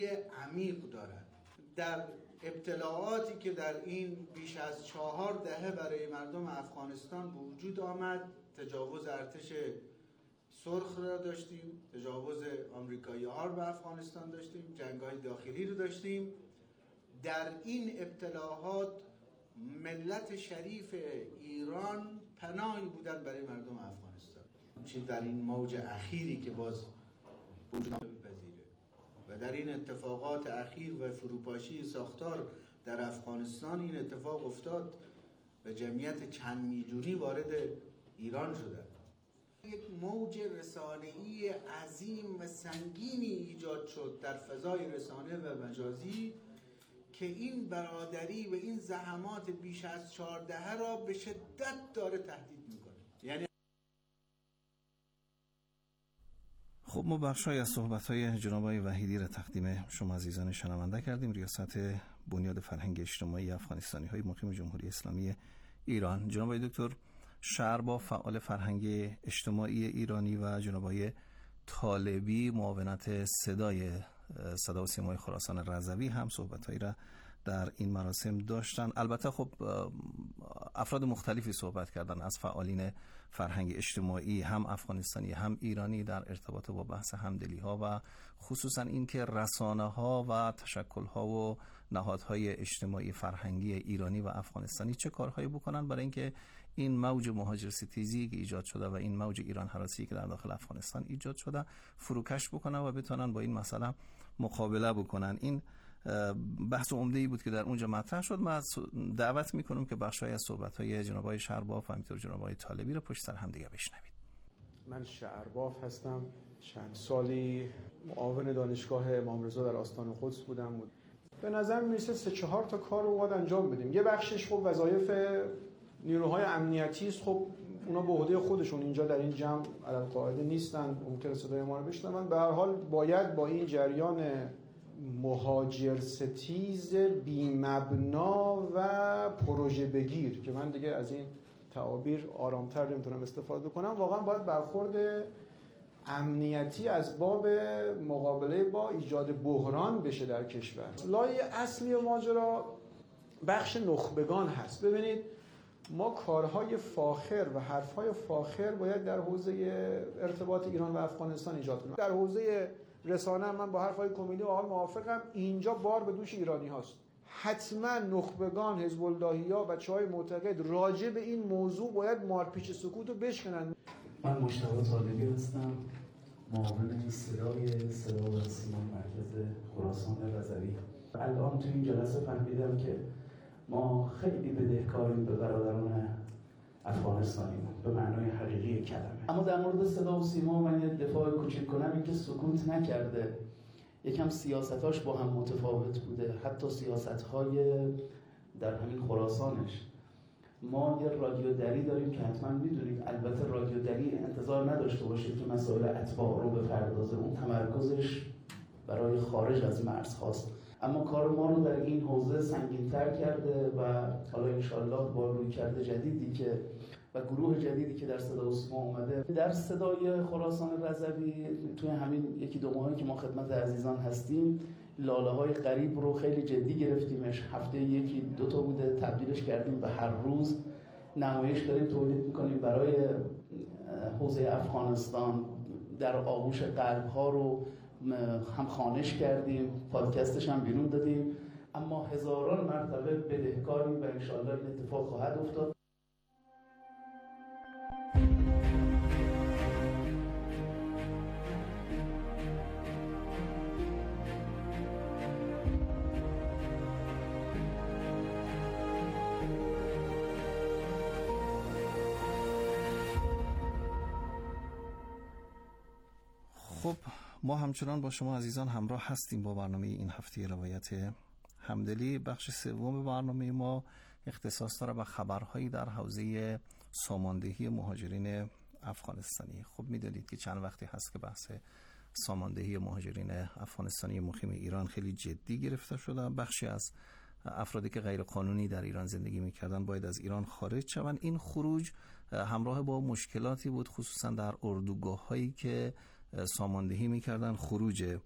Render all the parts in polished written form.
عمیق دارد. در ابتلاعاتی که در این بیش از 4 دهه برای مردم افغانستان وجود آمد، تجاوز ارتش سرخ را داشتیم، تجاوز آمریکایی‌ها رو به افغانستان داشتیم، جنگ‌های داخلی رو داشتیم. در این ابتلاعات ملت شریف ایران پناهی بودن برای مردم افغانستان. چه در این موج اخیری که باز وجود می‌پذیره و در این اتفاقات اخیر و فروپاشی ساختار در افغانستان این اتفاق افتاد و جمعیت چند میلیونی وارد ایران شده. یک موج رسانه‌ای عظیم و سنگینی ایجاد شد در فضای رسانه و مجازی که این برادری و این زحمات بیش از 4 دهه را به شدت داره تهدید میکنه. یعنی خب ما بخشای از صحبت‌های جناب آقای وحیدی را تقدیم شما عزیزان شنونده کردیم. ریاست بنیاد فرهنگ اجتماعی افغانستانی‌های مقیم جمهوری اسلامی ایران، جناب آقای دکتر شعرباف فعال فرهنگ اجتماعی ایرانی و جناب آقای طالبی معاونت صدا و سیمای خراسان رضوی هم صحبت‌هایی را در این مراسم داشتن. البته خب افراد مختلفی صحبت کردن از فعالین فرهنگ اجتماعی هم افغانستانی هم ایرانی در ارتباط با بحث همدلی‌ها و خصوصا این که رسانه‌ها و تشکل‌ها و نهادهای اجتماعی فرهنگی ایرانی و افغانستانی چه کارهایی بکنن برای اینکه این موج مهاجرستیزی که ایجاد شده و این موج ایران هراسی که در داخل افغانستان ایجاد شده فروکش بکنن و بتونن با این مسئله مقابله بکنن. این بحث عمده‌ای بود که در اونجا مطرح شد. من دعوت میکنم که بخشای از صحبت‌های جناب آقای شعرباف و همینطور جناب آقای طالبی رو پشت سر هم دیگه بشنوید. من شعرباف هستم. چند سالی معاون دانشگاه امام رضا در آستان قدس بودم. به نظر میرسه 3-4 تا کار رو باید انجام بدیم. یه بخشش خب وظایف نیروهای امنیتی است. خب اونا به عهده خودشون اینجا در این جمع علالقاعده نیستن، ممکنه صدای ما رو بشنون. به هر حال باید با این جریان مهاجر ستیز بی‌مبنا و پروژه بگیر که من دیگه از این تعابیر آرامتر نمیتونم استفاده کنم، واقعا باید برخورد امنیتی از باب مقابله با ایجاد بحران بشه در کشور. لایه اصلی ماجرا بخش نخبگان هست. ببینید ما کارهای فاخر و حرفهای فاخر باید در حوزه ارتباط ایران و افغانستان ایجاد کنیم. در حوزه رسانه من با حرفای کمیلی آقا موافقم. اینجا بار به دوش ایرانی هاست. حتما نخبگان، حزب اللهی‌ها، بچه‌های معتقد راجع به این موضوع باید مارپیچ سکوت رو بشکنن. من مجتبی طالبی هستم، معاون صدا و سیما مرکز خراسان رضوی. الان تو این جلسه فهمیدم که ما خیلی بدهکاریم به برادران افغانستانیمون به معنای حقیقی کلمه. اما در مورد صدا و سیما من یه دفاع کوچیک کنم، این که سکوت نکرده، یکم سیاستاش با هم متفاوت بوده، حتی سیاست‌های در همین خراسانش. ما یه رادیو دری داریم که حتما میدونید، البته رادیو دری انتظار نداشته باشید که مسائل اتباع رو بپردازه، اون تمرکزش برای خارج از مرز هاست. اما کار ما رو در این حوزه سنگین‌تر کرده و حالا انشالله با رویکرد جدیدی که و گروه جدیدی که در صدا و سیما اومده، در صدای خراسان رضوی توی همین 1-2 ماهی که ما خدمت عزیزان هستیم، لاله‌های غریب رو خیلی جدی گرفتیمش. هفته 1-2 تا بوده، تبدیلش کردیم به هر روز نمایش داریم تولید می‌کنیم برای حوزه افغانستان. در آغوش قلب‌ها رو هم خوانش کردیم، پادکستش هم بیرون دادیم. اما هزاران مرتبه بدهکاریم و انشاءالله این اتفاق خواهد افتاد. خب ما همچنان با شما عزیزان همراه هستیم با برنامه این هفته روایت همدلی. بخش سوم برنامه ما اختصاص داره به خبرهایی در حوزه ساماندهی مهاجرین افغانستانی. خب میدونید که چند وقتی هست که بحث ساماندهی مهاجرین افغانستانی مقیم ایران خیلی جدی گرفته شده. بخشی از افرادی که غیر قانونی در ایران زندگی میکردن باید از ایران خارج شوند. این خروج همراه با مشکلاتی بود، خصوصا در اردوگاه هایی که ساماندهی میکردن. خروج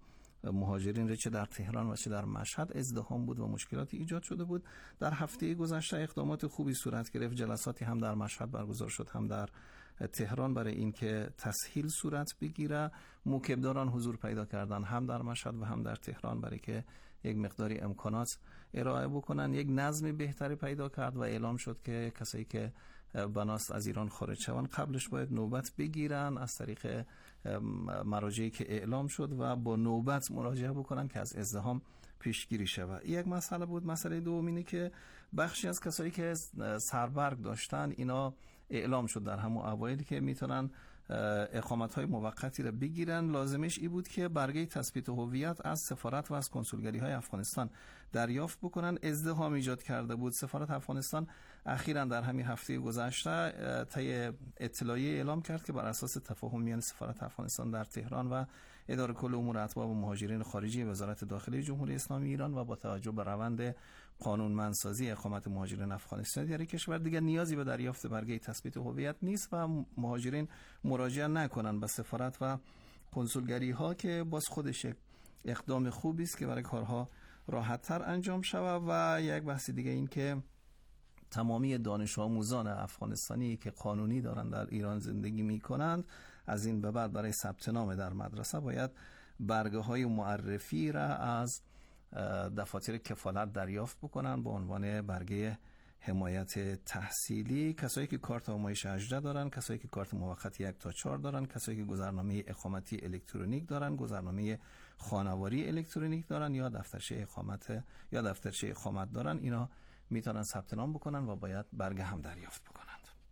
مهاجرین چه در تهران و چه در مشهد ازدحام بود و مشکلاتی ایجاد شده بود. در هفته گذشته اقدامات خوبی صورت گرفت، جلساتی هم در مشهد برگزار شد هم در تهران برای اینکه تسهیل صورت بگیره. موکبداران حضور پیدا کردن هم در مشهد و هم در تهران برای که یک مقداری امکانات ارائه بکنن. یک نظم بهتری پیدا کرد و اعلام شد که کسایی که بناست از ایران خارج شوند قبلش باید نوبت بگیرن از طریق مراجعی که اعلام شد و با نوبت مراجعه بکنن که از ازدحام پیشگیری شود. یک مسئله بود. مسئله دوم اینه که بخشی از کسایی که سربرگ داشتن اینا اعلام شد در همون اوایل که میتونن اقامت‌های موقتی را بگیرن. لازمش این بود که برگه تثبیت هویت از سفارت و از کنسولگری‌های افغانستان دریافت بکنن. ازدحام ایجاد کرده بود. سفارت افغانستان اخیراً در همین هفته گذشته طی اطلاعیه اعلام کرد که بر اساس تفاهم میان سفارت افغانستان در تهران و اداره کل امور اتباع و مهاجرین خارجی وزارت داخلی جمهوری اسلامی ایران و با توجه به روند قانونمندسازی اقامت مهاجرین افغانستانی در کشور دیگر نیازی به دریافت برگه تثبیت هویت نیست و مهاجرین مراجعه نکنن به سفارت و کنسولگری ها که باز خودش اقدام خوبی است که برای کارها راحت‌تر انجام شود. و یک بحث دیگه این که تمامی دانش آموزان افغانستانی که قانونی دارند در ایران زندگی می‌کنند از این به بعد برای ثبت نام در مدرسه باید برگه های معرفی را از دفاتر کفالت دریافت بکنن به عنوان برگه حمایت تحصیلی. کسایی که کارت آموزش 18 دارن، کسایی که کارت موقت 1 تا 4 دارن، کسایی که گذرنامه اقامتی الکترونیک دارن، گذرنامه خانواری الکترونیک دارن یا دفترچه اقامت دارن، اینا میتونن ثبت نام بکنن و باید برگه هم دریافت بکنند.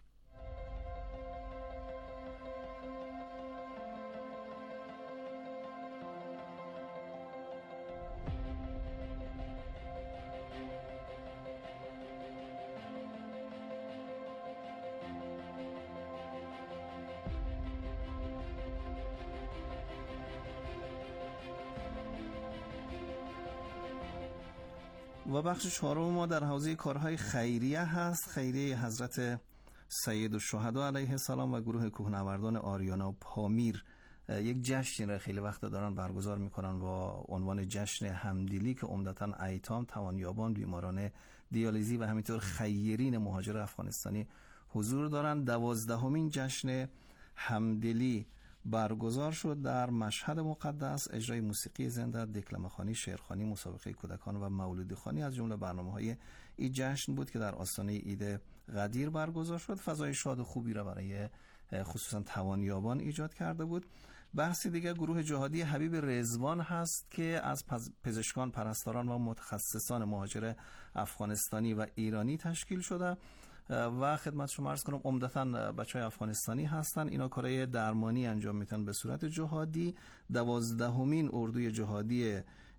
و بخش چهارم ما در حوزه کارهای خیریه هست. خیریه حضرت سید الشهدا علیه السلام و گروه کوهنوردان آریانا و پامیر یک جشن را خیلی وقت دارن برگزار میکنن با عنوان جشن همدلی که عمدتاً ایتام، توانیابان، بیماران دیالیزی و همینطور خیرین مهاجر افغانستانی حضور دارن. 12مین جشن همدلی برگزار شد در مشهد مقدس. اجرای موسیقی زنده، دکلمه خوانی، شعرخوانی، مسابقه کودکان و مولودی خوانی از جمله برنامه‌های این جشن بود که در آستانه عید قدیر برگزار شد. فضای شاد و خوبی را برای خصوصا توانیابان ایجاد کرده بود. بحث دیگر گروه جهادی حبیب رضوان هست که از پزشکان، پرستاران و متخصصان مهاجر افغانستانی و ایرانی تشکیل شده و خدمت شما عرض کنم عمدتاً بچهای افغانستانی هستن. اینا کارهای درمانی انجام میدن به صورت جهادی. 12مین اردوی جهادی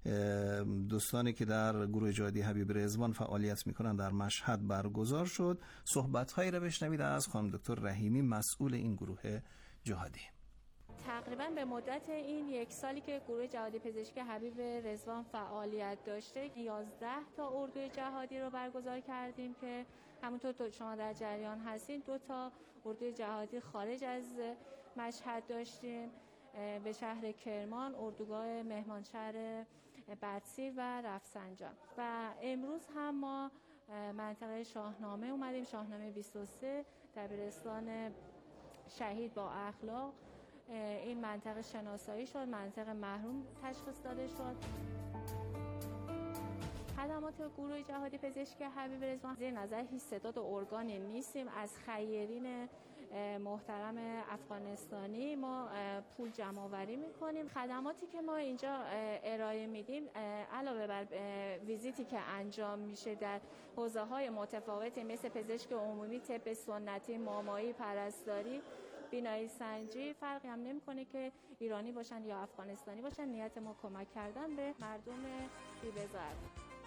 دوستانی که در گروه جهادی حبیب رضوان فعالیت میکنن در مشهد برگزار شد. صحبت‌هایی را بشنوید از خانم دکتر رحیمی، مسئول این گروه جهادی. تقریبا به مدت این 1 سالی که گروه جهادی پزشکی حبیب رضوان فعالیت داشته 11 تا اردوی جهادی رو برگزار کردیم که همونطور شما در جریان هستین 2 تا اردوی جهادی خارج از مشهد داشتیم به شهر کرمان، اردوگاه مهمانشهر بدسیر و رفسنجان و امروز هم ما منطقه شاهنامه اومدیم، شاهنامه 23 دبیرستان شهید با اخلاق. این منطقه شناسایی شد، منطقه محروم تشخیص داده شد. خدمات گروه جهادی پزشکی حبیب رضوان زیر نظر هیچ ستاد و ارگانی نیستیم. از خیرین محترم افغانستانی ما پول جمع آوری میکنیم. خدماتی که ما اینجا ارائه میدیم علاوه بر ویزیتی که انجام میشه در حوزه‌های متفاوتی مثل پزشک عمومی، طب سنتی، مامایی، پرستاری، بینایی سنجی، فرقی هم نمیکنه که ایرانی باشن یا افغانستانی باشن. نیت ما کمک کردن به مردم بی‌بضاعت.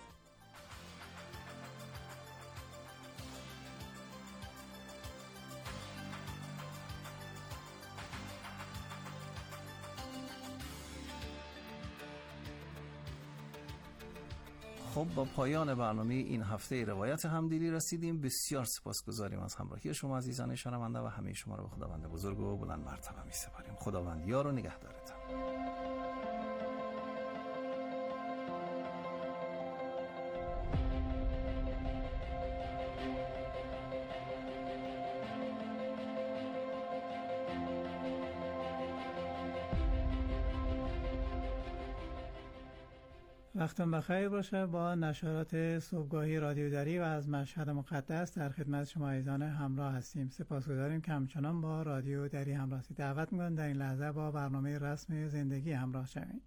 خب با پایان برنامه این هفته روایت همدلی رسیدیم. بسیار سپاسگزاریم از همراهی شما عزیزان شنونده و همه شما رو به خداوند بزرگ و بلند مرتبه می‌سپاریم. خداوند یار و نگهدارتان. وقتتون بخیر باشه. با نشرات صبحگاهی رادیو دری و از مشهد مقدس در خدمت شما عزیزان همراه هستیم. سپاسگزاریم که همچنان با رادیو دری همراه هستید. دعوت می‌کنم در این لحظه با برنامه رسم زندگی همراه شوید.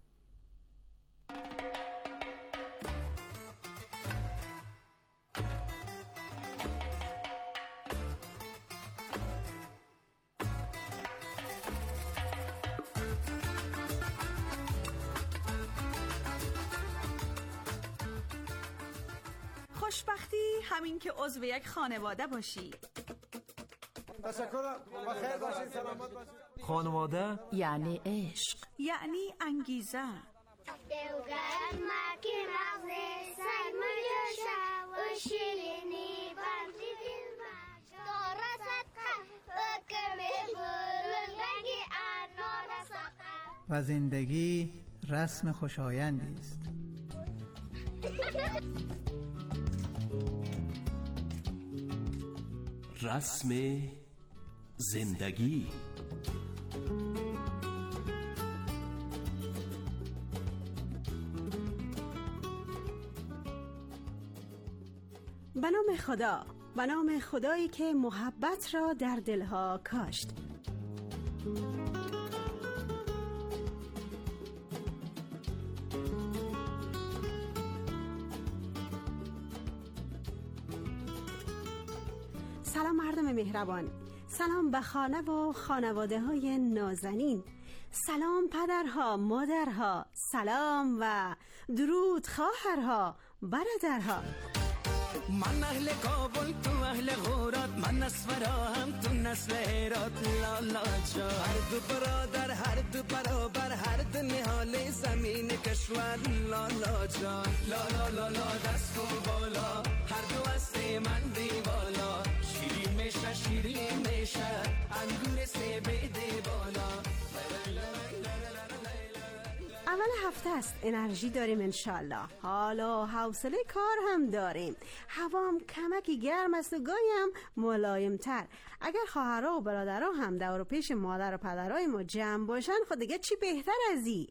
خوشبختی همین که عضو یک خانواده باشی. تشکر. بخیر باشید، سلامت باشید. خانواده یعنی عشق، یعنی انگیزه. و زندگی رسم خوشایندی است. رسم زندگی. به نام خدا، به نام خدایی که محبت را در دلها کاشت. سلام مردم مهربان، سلام به خانه و خانواده های نازنین، سلام پدرها، مادرها، سلام و درود خواهرها، برادرها. من اهل کابل، تو اهل غورات، من نصفرا هم تو نسل هرات. لا لا جا هر دو برادر، هر دو برابر، هر دو نهال زمین کشور. لا لا جا لا لا لا لا دست و بالا، هر دو از من دیوالا. شیرین میشه، شیرین میشه، انگور سیب دی بالا. اول هفته است، انرژی داریم انشالله، حالا حوصله کار هم داریم، هوام کمکی گرم است و گاهی هم ملایم تر. اگر خواهرها و برادرها هم دور و پیش مادر و پدرهای ما جمع باشن، خود دیگه چی بهتر از این؟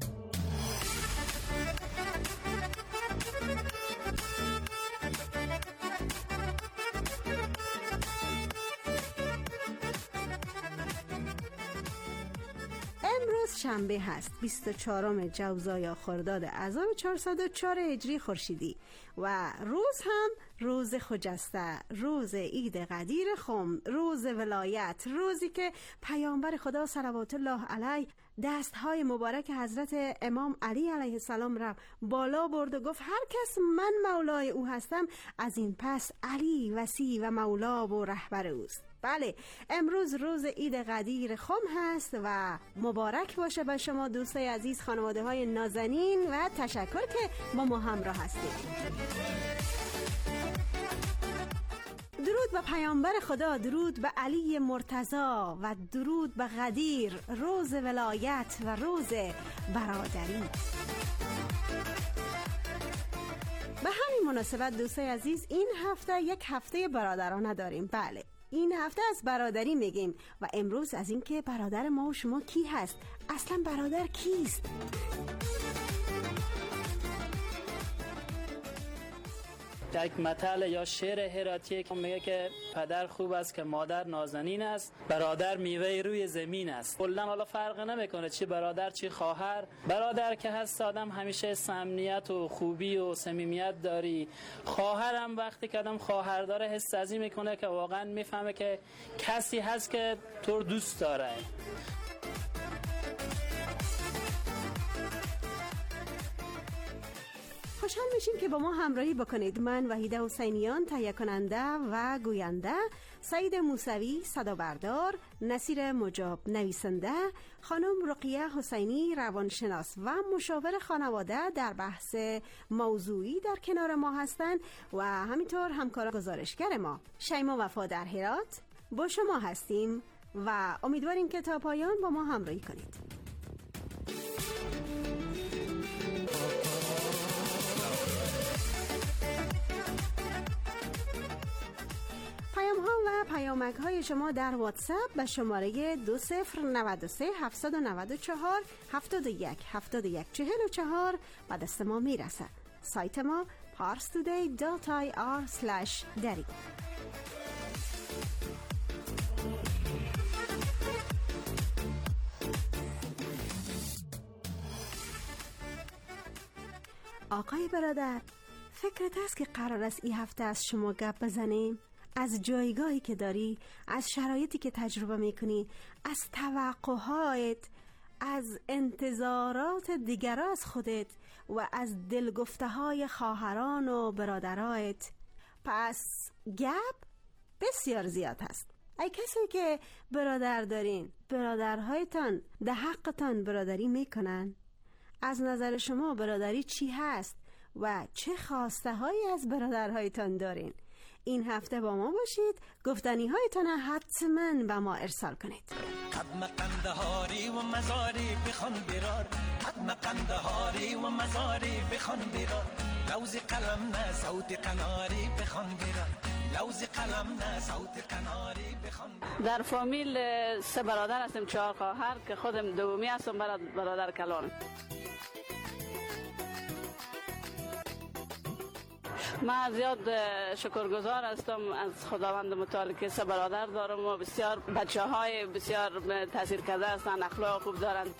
امروز شنبه هست، 24 جوزای یا خرداد 1404 هجری خورشیدی و روز هم روز خجسته، روز عید قدیر خم، روز ولایت، روزی که پیامبر خدا صلوات الله علیه دستهای مبارک حضرت امام علی علیه السلام را بالا برد و گفت هر کس من مولای او هستم، از این پس علی وصی و مولا و رهبر اوست. بله، امروز روز عید قدیر خم هست و مبارک باشه به شما دوستای عزیز، خانواده های نازنین، و تشکر که با ما همراه هستید. درود به پیامبر خدا، درود به علی مرتضی و درود به قدیر، روز ولایت و روز برادری. به همین مناسبت دوستای عزیز، این هفته یک هفته برادرانه داریم. بله، این هفته از برادری میگیم و امروز از این که برادر ما و شما کی هست، اصلا برادر کیست؟ یک مثل یا شعر هراتی که میگه که پدر خوب است که مادر نازنین است، برادر میوه روی زمین است. کلا حالا فرق نمیکنه چی برادر چی خواهر، برادر که هست آدم همیشه صمیمیت و خوبی و صمیمیت داری. خواهر هم وقتی که آدم خواهر داره حس ازی میکنه که واقعا میفهمه که کسی هست که تو دوست داره. خوشحال میشیم که با ما همراهی بکنید. من وحیده حسینیان، تهیه کننده و گوینده، سعید موسوی صدابردار، نصیر مجاب نویسنده، خانم رقیه حسینی روانشناس و مشاور خانواده در بحث موضوعی در کنار ما هستند و همینطور همکار گزارشگر ما شیما وفا در هرات با شما هستیم و امیدواریم که تا پایان با ما همراهی کنید. پیام کمک های شما در واتساپ به شماره 2093 794 71 71 44 به دست ما میرسه. سایت ما parstoday.ir/dari. آقای برادر، فکرت است که قرار است این هفته از شما گپ بزنیم؟ از جایگاهی که داری، از شرایطی که تجربه میکنی، از توقعات، از انتظارات دیگران از خودت و از دلگفته های خواهران و برادرایت. پس گپ بسیار زیاد هست. ای کسی که برادر دارین، برادرهایتان ده حقتان برادری میکنن؟ از نظر شما برادری چی هست و چه خواسته هایی از برادرهایتان دارین؟ این هفته با ما باشید، گفتنی هایتان حتما به ما ارسال کنید. قدم قندهاری و مزاری بخوان برار، قدم قندهاری و مزاری بخوان برار، لوز قلم نه صوت قناری بخوان برار، لوز قلم نه صوت قناری بخوان برار. در فامیل 3 برادر هستیم، 4 خواهر که خودم دومی هستم، برادر کلانم. من زیاد شکرگزار هستم از خداوند متعال که 3 برادر دارم و بسیار بچه‌های بسیار تاثیر کرده هستند، اخلاق خوب دارند.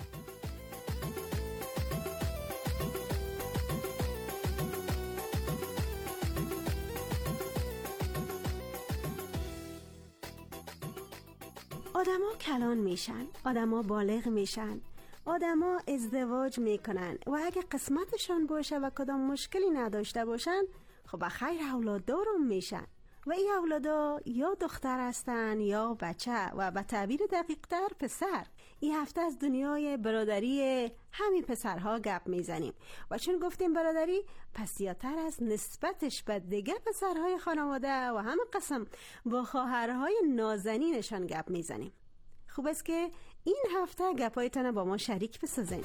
آدما کلان میشن، آدما بالغ میشن، آدما ازدواج میکنن و اگه قسمتشان باشه و کدام مشکلی نداشته باشن، خب خیر اولاددارم میشن و این اولادا یا دختر هستن یا بچه و به تعبیر دقیق تر پسر. این هفته از دنیای برادری همین پسرها گپ میزنیم و چون گفتیم برادری، پس زیادتر از نسبتش به دیگه پسرهای خانواده و همه قسم با خواهرهای نازنینشان گپ میزنیم. خوب است که این هفته گپایتان با ما شریک بسازین.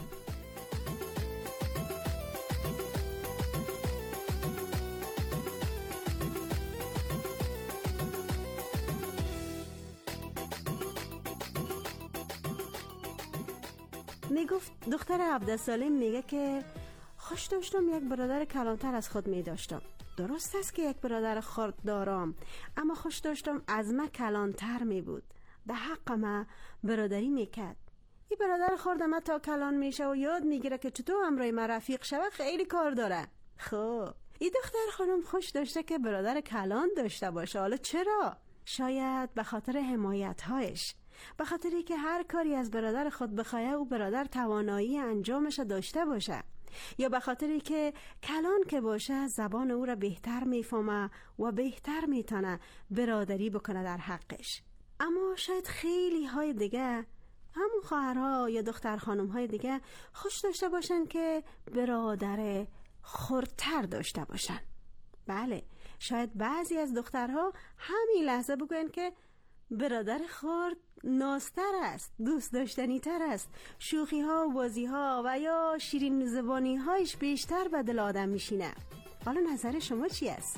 میگفت دختر 17 ساله میگه که خوش داشتم یک برادر کلانتر از خود میداشتم. درست است که یک برادر خرد دارم، اما خوش داشتم از من کلانتر می بود. به حق من برادری میکرد. این برادر خرد من تا کلان میشه و یاد میگیره که چطور همراه من رفیق شوه، خیلی کار داره. خب این دختر خانم خوش داشته که برادر کلان داشته باشه. حالا چرا؟ شاید به خاطر حمایت هایش، به خاطری که هر کاری از برادر خود بخواه او برادر توانایی انجامش داشته باشه، یا به خاطری که کلان که باشه زبان او را بهتر میفهمه و بهتر میتونه برادری بکنه در حقش. اما شاید خیلی های دیگه، همون خواهرها یا دختر خانم های دیگه خوش داشته باشن که برادر خردتر داشته باشن. بله، شاید بعضی از دخترها همین لحظه بگوین که برادر خرد نازتر است، دوست داشتنی تر است، شوخی ها و بازی ها و یا شیرین زبانی هایش بیشتر به دل آدم میشینه. حالا نظر شما چی است؟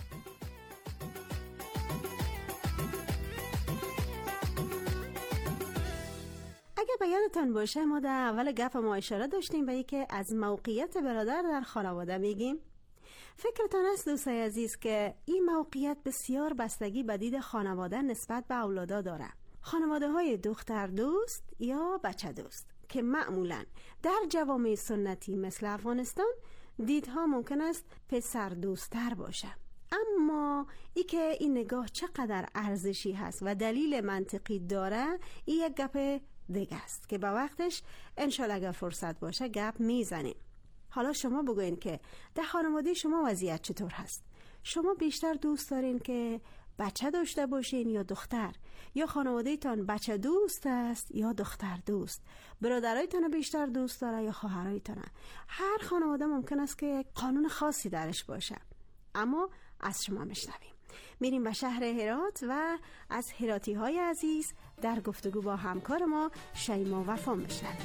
اگه به یادتان باشه ما در اول گپ ما اشاره داشتیم به اینکه از موقعیت برادر در خانواده میگیم. فکرتان است دوستای عزیز که این موقعیت بسیار بستگی به دید خانواده نسبت به اولادا داره. خانواده های دختر دوست یا بچه دوست که معمولاً در جوامع سنتی مثل افغانستان دیدها ممکن است پسر دوستتر باشه. اما ای که این نگاه چقدر ارزشی هست و دلیل منطقی داره، این یک گپ دیگه است که با وقتش انشالله اگر فرصت باشه گپ میزنیم. حالا شما بگوین که در خانواده شما وضعیت چطور هست؟ شما بیشتر دوست دارین که بچه داشته باشین یا دختر؟ یا خانواده تان بچه دوست است یا دختر دوست؟ برادرایتان بیشتر دوست داره یا خواهرایتان؟ هر خانواده ممکن است که قانون خاصی درش باشه. اما از شما میشنویم. میریم به شهر هرات و از هراتی های عزیز در گفتگو با همکار ما شیما وفا میشنویم.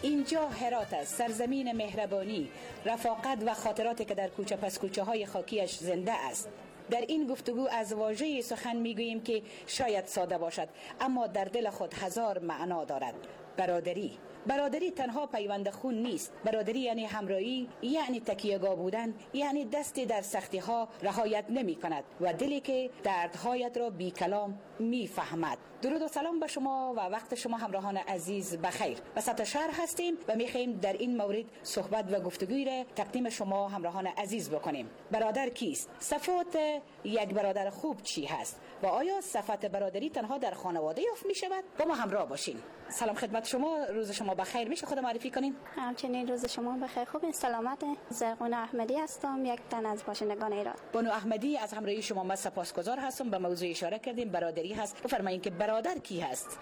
اینجا هرات است، سرزمین مهربانی، رفاقت و خاطراتی که در کوچه پس کوچه های خاکیش زنده است. در این گفتگو از واژه سخن میگوییم که شاید ساده باشد، اما در دل خود هزار معنا دارد. برادری. برادری تنها پیوند خون نیست. برادری یعنی همراهی، یعنی تکیه‌گاه بودن، یعنی دستی در سختی ها رهایت نمی کند و دلی که دردهایت را بی کلام می فهمد. درود و سلام به شما و وقت شما همراهان عزیز بخیر. وسط شهر هستیم و می‌خواهیم در این مورد صحبت و گفتگوی را تقدیم شما همراهان عزیز بکنیم. برادر کیست؟ صفات یک برادر خوب چی هست؟ و آیا صفات برادری تنها در خانواده یافت می شود؟ با ما همراه باشین. سلام خدمت شما، روز شما بخیر. میشه خود معرفی کنین؟ همچنین روز شما بخیر. خوب سلامت. زرغون احمدی هستم، یک تن از باشندگان ایران. بانو احمدی، از همراهی شما من سپاسگزار هستم. به موضوع اشاره کردیم، برادری هست. بفرمایید که برادر کی هست؟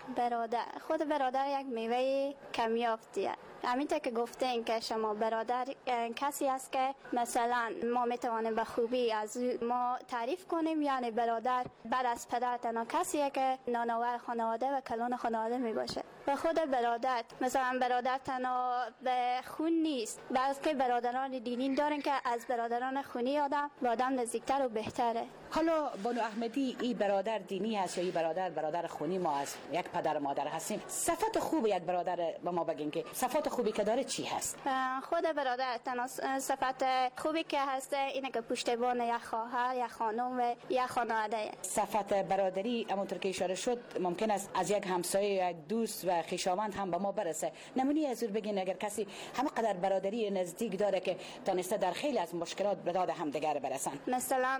خود برادر یک میوه کمیافتیه. همینطور که گفتین که شما برادر کسی است که مثلا ما میتوانیم به خوبی از ما تعریف کنیم، یعنی برادر بعد از پدر تنها کسیه که نانآور خانواده و کلان خانواده میباشه. و خود برادر مثلا برادر تنها به خون نیست، بلکه برادران دینی دارن که از برادران خونی آدم نزدیکتر و بهتره. حالا بانو احمدی، این برادر دینی هست یا این برادر خونی؟ ما از یک پدر و مادر هستیم. صفات خوب یک برادر به ما بگین که صفات خوبی که داره چی هست؟ خود برادر تنها صفات خوبی که هست اینه که پشتیبان یک خواهر، یک خانم و یک خانواده. صفات برادری همونطور که اشاره شد ممکن است از یک همسایه، یک دوست و خویشاوند هم به ما برسه. نمونی از اون بگین اگر کسی همه قدر برادری نزدیک داره که تونسته در خیلی از مشکلات به داد همدیگر برسن. مثلا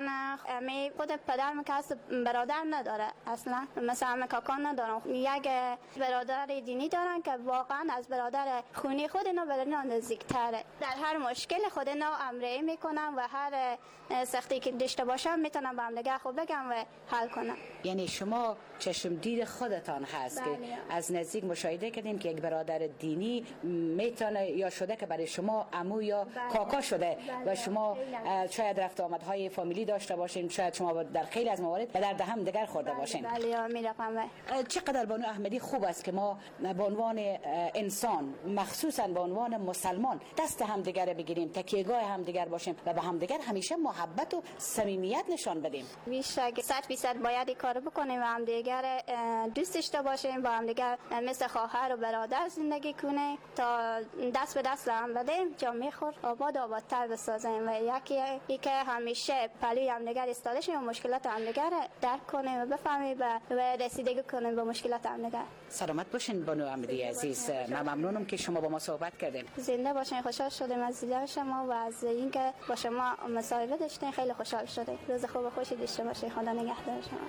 خود پدر مکس برادر نداره اصلا، مثلا کاکان ندارن. یک برادر دینی دارن که واقعا از برادر خونی خود اینا به اینا نزدیک‌تره. در هر مشکل خود اینا امرای میکنن و هر سختی که داشته باشن میتونن به هم دیگه خوب بگن و حل کنن. یعنی شما چشم دید خودتان هست که از نزدیک مشاهده کردیم که یک برادر دینی میتونه یا شده که برای شما عمو یا کاکا شده و شما شاید رفت آمدهای فامیلی داشته باشین، شاید شما در خیلی از موارد به درد هم دیگر خورده باشین. بله میرقم. چقدر بانو احمدی خوب است که ما به عنوان انسان، مخصوصا به عنوان مسلمان، دست هم دیگر بگیریم، تکیهگاه هم دیگر باشیم و به هم دیگر همیشه محبت و صمیمیت نشان بدیم. بیشتر 100% باید این کارو بکنیم و هم دیگر دوست داشته باشیم، با هم دیگر مثل خواهر و برادر زندگی کنیم تا دست به دست هم بدیم، جامعه خود آبادتر بسازیم و یکی که همیشه پلوی هم دیگر ایستاده شیم و مشکلات هم دیگر درک کنیم و بفهمیم و رسیدگی کنیم به مشکلات هم دیگر. سلامت باشین بانو احمدی عزیز. من ممنونم که شما با ما صحبت کردیم. زنده باشین. خوشحال شدیم از دیدار شما و از اینکه با شما مصاحبه داشتین. خیلی خوشحال شدیم. روز خوب و خوشی داشته باشین. خدا نگهدار شما.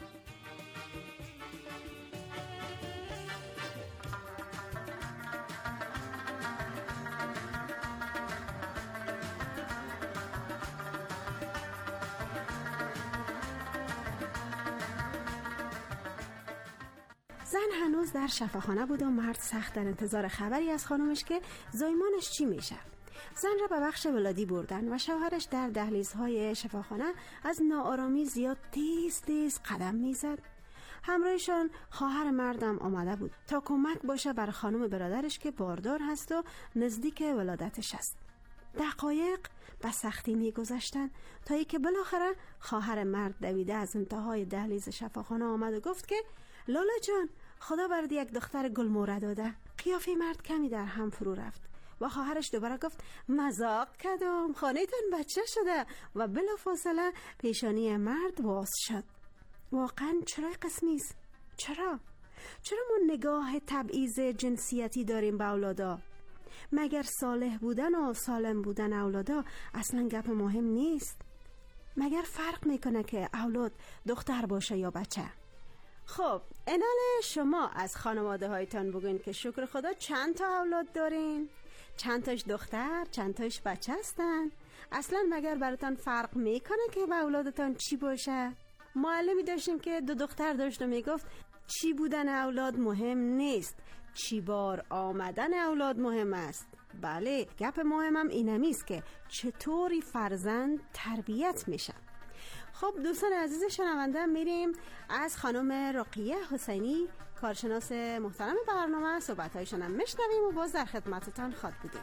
زن هنوز در شفاخانه بود و مرد سخت در انتظار خبری از خانمش که زایمانش چی میشه. زن را به بخش ولادی بردن و شوهرش در دهلیزهای شفاخانه از ناآرامی زیاد تیز قدم میزد. همراهشان خواهر مردم آمده بود تا کمک باشه بر خانم برادرش که باردار هست و نزدیک ولادتش است. دقایق به سختی میگذشتن تا اینکه بالاخره خواهر مرد دویده از انتهای دهلیز شفاخانه آمد و گفت که لالا جان، خدا برات یک دختر گلموره داده. قیافه مرد کمی در هم فرو رفت و خواهرش دوباره گفت مذاق کردم، خانه‌تان بچه شده و بلافاصله پیشانی مرد باز شد. واقعا چرا قسمی است؟ چرا ما نگاه تبعیض جنسیتی داریم به اولادا؟ مگر صالح بودن و سالم بودن اولادا اصلا گپ مهم نیست؟ مگر فرق میکنه که اولاد دختر باشه یا بچه؟ خب انال شما از خانواده هایتان بگوین که شکر خدا چند تا اولاد دارین؟ چند تاش دختر، چند تاش بچه هستن؟ اصلا مگر براتان فرق میکنه که به اولادتان چی باشه؟ معلمی داشتیم که 2 دختر داشت و میگفت چی بودن اولاد مهم نیست، چی بار آمدن اولاد مهم است. بله، گپ مهمم اینمیست که چطوری فرزند تربیت میشه. خب دوستان عزیز شنونده، میریم از خانم رقیه حسینی کارشناس محترم برنامه صحبت‌هایشان هم میشنویم و باز در خدمتتان خواهد بودیم.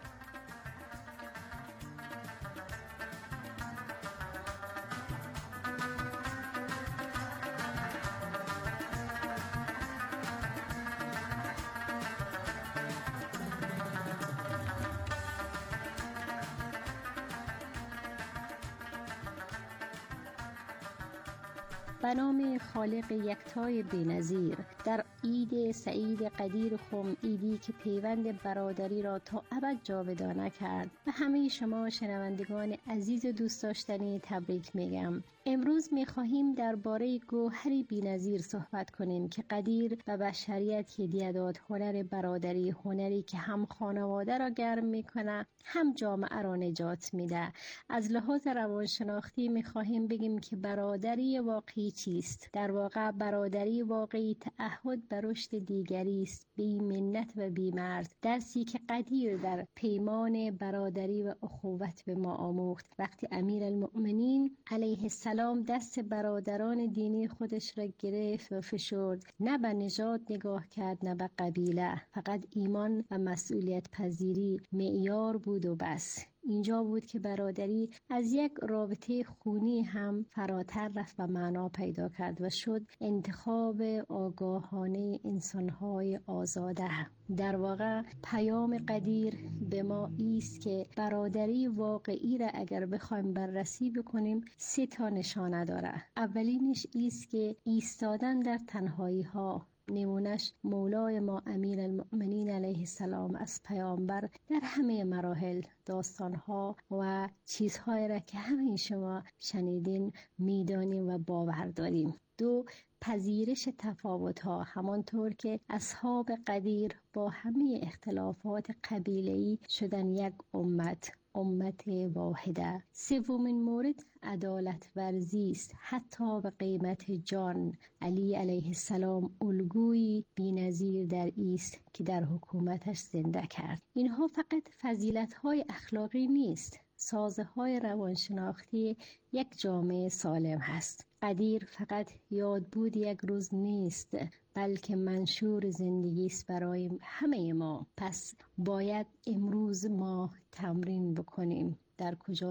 به نام خالق یکتای بی‌نظیر، در عید سعید قدیر خم، عیدی که پیوند برادری را تا ابد جاودانه کرد، و همه شما شنوندگان عزیز و دوست داشتنی تبریک میگم. امروز میخواهیم درباره گوهری بی‌نظیر صحبت کنیم که قدیر و بشریت هدیه داد، هنر برادری، هنری که هم خانواده را گرم میکنه هم جامعه را نجات میده. از لحاظ روانشناختی میخواهیم بگیم که برادری واقعی چیست؟ در واقع برادری واقعی تعهد به رشد دیگری است، بی منت و بی مرد. درسی که قدیر در پیمان برادری و اخوت به ما آموخت وقتی امیرالمؤمنین علیه السلام دست برادران دینی خودش را گرفت و فشرد. نه به نژاد نگاه کرد نه به قبیله، فقط ایمان و مسئولیت پذیری معیار بود و بس. اینجا بود که برادری از یک رابطه خونی هم فراتر رفت و معنا پیدا کرد و شد انتخاب آگاهانه انسان‌های آزاده. در واقع پیام قدیر به ما ایست که برادری واقعی را اگر بخوایم بررسی بکنیم 3 تا نشانه داره. اولینش ایست که ایستادن در تنهایی ها. نمونش مولای ما امیرالمؤمنین علیه السلام از پیامبر در همه مراحل، داستانها و چیزهایی را که همه شما شنیدین میدانیم و باور داریم. 2. پذیرش تفاوت‌ها، همانطور که اصحاب قدیر با همه اختلافات قبیله‌ای شدن یک امت واحده. 3. مورد عدالت ورزی است، حتی به قیمت جان. علی علیه السلام الگویی بی‌نظیر در ایست که در حکومتش زنده کرد. اینها فقط فضیلت‌های اخلاقی نیست، سازه‌های روانشناختی یک جامعه سالم هست. قدیر فقط یادبود یک روز نیست، بلکه منشور زندگی است برای همه ما. پس باید امروز ما تمرین بکنیم. در کجا؟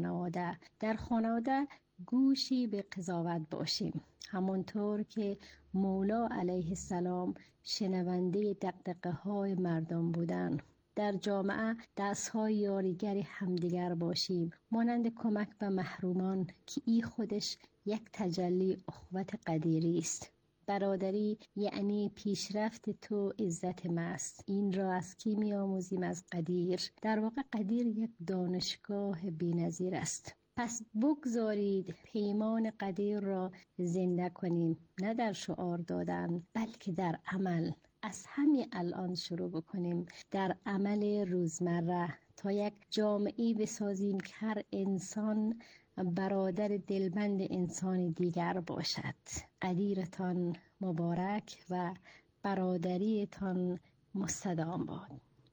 در خانواده گوشی به قضاوت باشیم، همانطور که مولا علیه السلام شنونده دغدغه های مردم بودن. در جامعه دست‌های یاریگر همدیگر باشیم، مانند کمک به محرومان که ای خودش یک تجلی اخوت قدیری است. برادری یعنی پیشرفت تو عزت ماست. این را از کی می‌آموزیم؟ از قدیر. در واقع قدیر یک دانشگاه بی‌نظیر است. پس بگذارید پیمان قدیر را زنده کنیم، نه در شعار دادن بلکه در عمل. از همین الان شروع بکنیم در عمل روزمره تا یک جامعه بسازیم که هر انسان برادر دلبند انسان دیگر باشد. قدیرتان مبارک و برادریتان مستدام باد.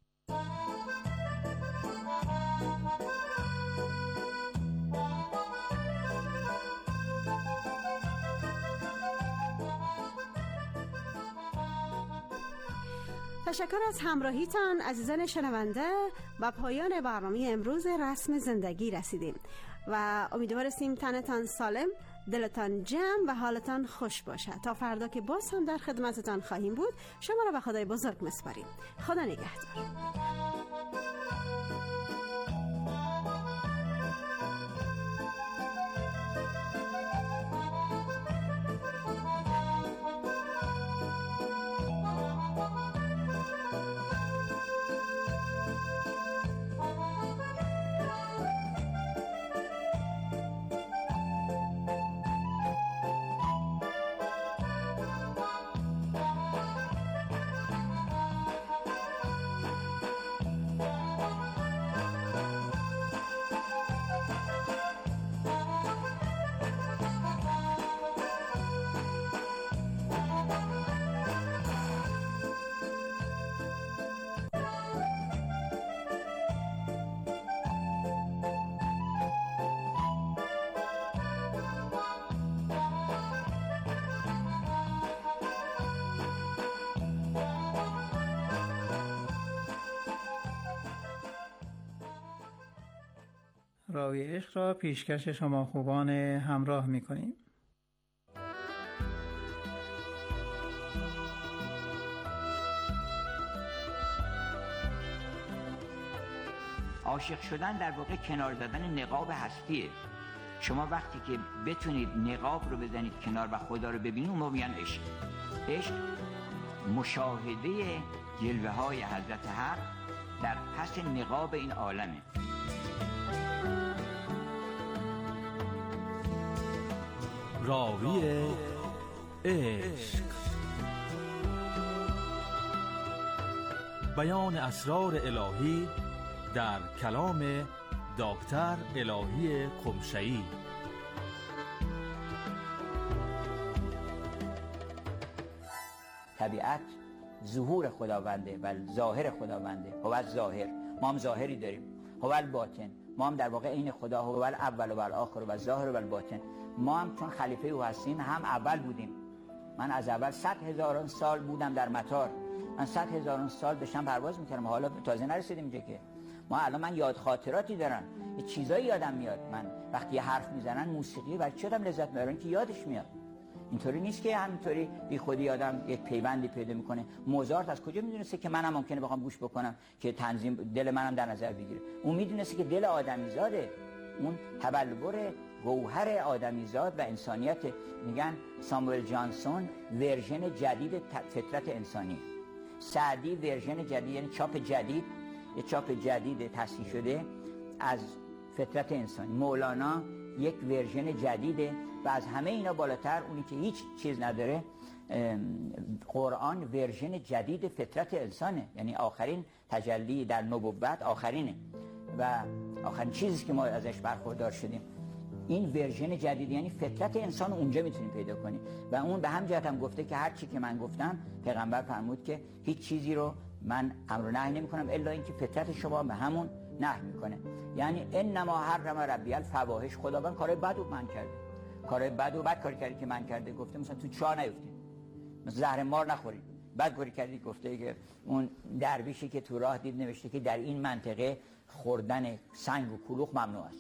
تشکر از همراهیتان عزیزان شنونده. و پایان برنامه امروز رسم زندگی رسیدیم و امیدواریم تنتان سالم، دلتان جمع و حالتان خوش باشد. تا فردا که باز هم در خدمتتان خواهیم بود، شما را به خدای بزرگ میسپاریم. خدا نگهدار. راوی عشق را پیشکش شما خوبان همراه می‌کنیم. عاشق شدن در واقع کنار زدن نقاب هستیه. شما وقتی که بتونید نقاب رو بزنید کنار و خدا رو ببینید، اون موقع میگن عشق. عشق مشاهده جلوه های حضرت حق در پس نقاب این عالمه. راوی عشق، بیان اسرار الهی در کلام دکتر الهی قمشه‌ای. طبیعت ظهور خداونده و ظاهر خداونده. هو ظاهر، ما هم ظاهری داریم. هو باطن، ما هم در واقع این خدا هو اول و آخر و ظاهر و باطن. ما هم چون خلیفه او هستیم هم اول بودیم. من از اول 100,000 سال بودم در مطار. من 100,000 سال داشتم پرواز میکردم، حالا تازه نرسیدیم اینجا که من یاد خاطراتی دارم، یه چیزایی یادم میاد. من وقتی حرف میزنن موسیقی برای چی آدم لذت میبره؟ که یادش میاد. اینطوری نیست که همینطوری بی خودی آدم یک پیوندی پیدا میکنه. موزارت از کجا میدونسته که منم ممکنه بخوام گوش بکنم که تنظیم دل منم در نظر بگیره؟ اون میدونسته که دل آدمیزاده، اون تبلور گوهر آدمیزاد و انسانیت. میگن ساموئل جانسون ورژن جدید فطرت انسانی، سعدی ورژن جدید، یعنی چاپ جدید، یه چاپ جدید تصحیح شده از فطرت انسانی. مولانا یک ورژن جدیده و از همه اینا بالاتر اونی که هیچ چیز نداره، قرآن ورژن جدید فطرت انسانه. یعنی آخرین تجلی در نبوت آخرینه و آخرین چیزی که ما ازش برخوردار شدیم. این ورژن جدید یعنی فطرت انسان اونجا میتونیم پیدا کنیم و اون به هم جهت هم گفته که هر چی که من گفتم، پیغمبر فرمود که هیچ چیزی رو من امر و نهی نمی‌کنم الا اینکه فطرت شما به همون نهی میکنه. یعنی انما حرم ربی الفواحش، خداوند کارهای بد رو من کرده، کارهای بد و بد کاری کردی که من کرده. گفته مثلا تو چاه نیفتید، مثلا زهر مار نخورید. بعد کاری کردی گفته که اون درویشی که تو راه دید نوشته که در این منطقه خوردن سنگ و کلوخ ممنوع است.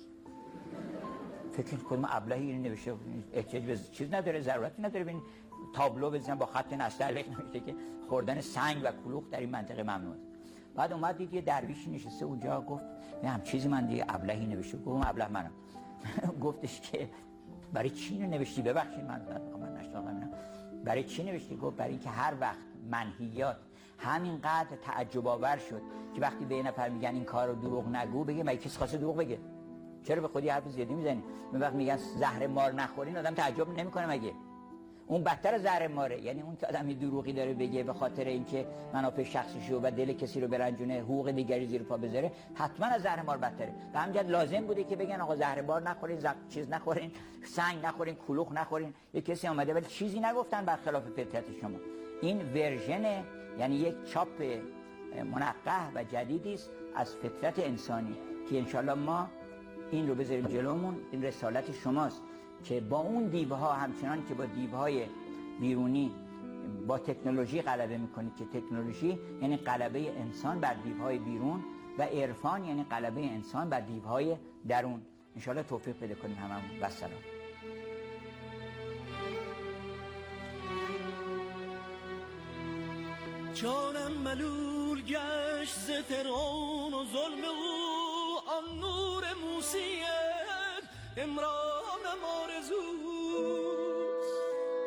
فکر کنم ابلهی این نوشته، احتیاج به چیز نداره، ضرورتی نداره ببین تابلو بزنن با خط نستعلیق نوشته که خوردن سنگ و کلوخ در این منطقه ممنوع است. بعد اومد دید یه درویش نشسته اونجا، گفت هم چیزی من دیگه ابلهی نوشته. گفتم ابله منم. گفتش که برای چی نوشتی؟ ببخشید من نشناختم. برای چی نوشتی؟ گفت برای اینکه هر وقت منهیات همینقدر تعجب آور شد که وقتی به یه نفر میگن این کارو دروغ نگو، بگه مگه کسی خواسته دروغ بگه؟ چرا به خودی حرف زیادی میزنی؟ من وقت میگن زهر مار نخورین، آدم تعجب نمیکنه مگه؟ اون بدتر از زهر ماره. یعنی اون که آدم دروغی داره بگه به خاطر اینکه منافع شخصیشو و دل کسی رو برنجونه، حقوق دیگری زیر پا بذاره، حتما از زهر مار بدتره. به همین جهت لازم بوده که بگن آقا زهر مار نخورین، چیز نخورین، سنگ نخورین، کلوخ نخورین. یه کسی اومده ولی چیزی نگفتن برخلاف فطرت شما. این ورژن یعنی یک چاپ منقح و جدیدی است از فطرت انسانی که انشالله ما این رو بذاریم جلومون. این رسالت شماست که با اون دیوها همچنان که با دیوهای بیرونی با تکنولوژی غلبه میکنید، که تکنولوژی یعنی غلبه انسان بر دیوهای بیرون و عرفان یعنی غلبه انسان بر دیوهای درون. انشالله توفیق پیدا کنیم هممون. و سلام. جانم ملول گشت ز فرعون و ظلم او، آن نور موسیت امرانم آرزوست.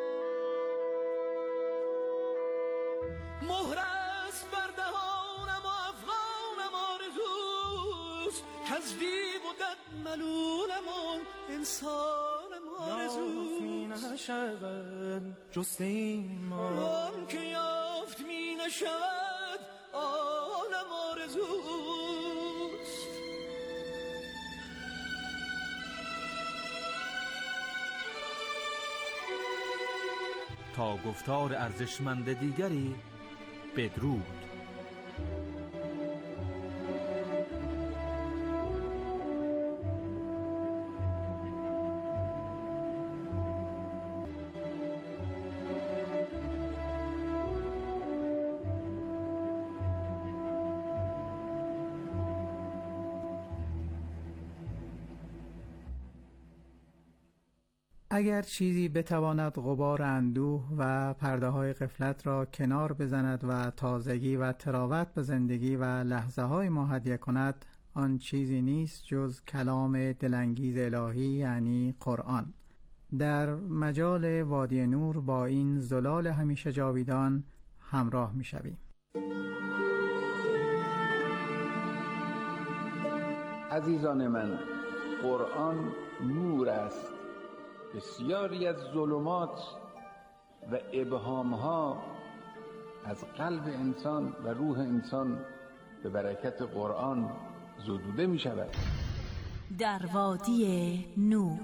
مهر است بر دهانم و افغانم آرزوست، که از دیو و دد ملولم و انسانم آرزوست. یافت می نشود جست این ما، آن که یافت می نشود آنم آرزوست. تا گفتار ارزشمند دیگری بدرود. اگر چیزی بتواند غبار اندوه و پرده های غفلت را کنار بزند و تازگی و تراوت به زندگی و لحظه های ما هدیه کند، آن چیزی نیست جز کلام دلانگیز الهی، یعنی قرآن. در مجال وادی نور با این زلال همیشه جاویدان همراه می شویم. عزیزان من، قرآن نور است. بسیاری از ظلمات و ابهامها از قلب انسان و روح انسان به برکت قرآن زدوده می شود. در وادی نور.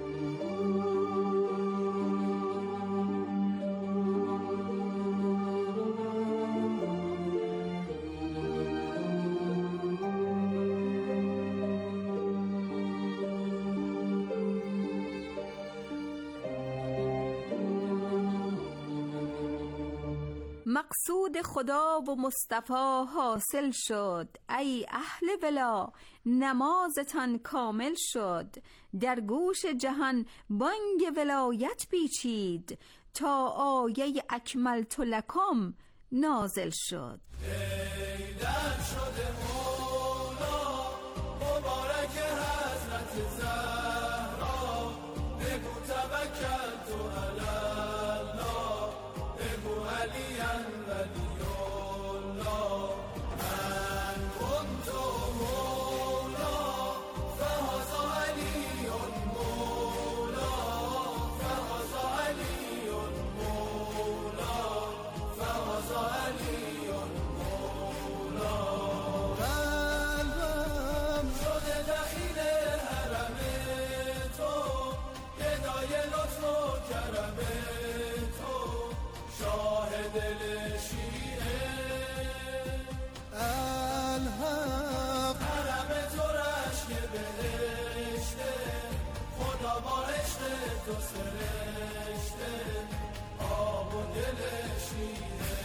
مقصود خدا و مصطفی حاصل شد، ای اهل ولا نمازتان کامل شد. در گوش جهان بانگ ولایت پیچید، تا آیه اکملت لکم نازل شد. در شده مولا مبارک حضرت زهرا، بگو توکل تو علی الله، بگو علی ولی الله، من کنت مولا فهذا علی مولا، فهذا علی مولا، فهذا علی مولا. قلبم شده دخیل حرم تو، گدای لطف و کرم تو، شاه دل شیعه الحق. حرم تو رشک بهشته، خدا با عشق تو سرشته، آب و دل شیعه.